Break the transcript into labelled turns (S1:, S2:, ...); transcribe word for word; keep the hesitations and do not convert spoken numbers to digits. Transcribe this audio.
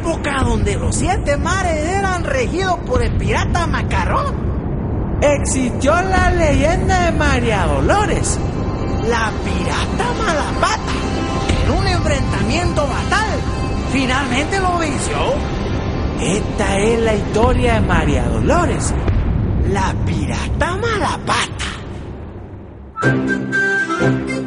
S1: época donde los siete mares eran regidos por el pirata Macarrón, existió la leyenda de María Dolores, la pirata Malapata, que en un enfrentamiento fatal finalmente lo venció. Esta es la historia de María Dolores, la pirata Malapata.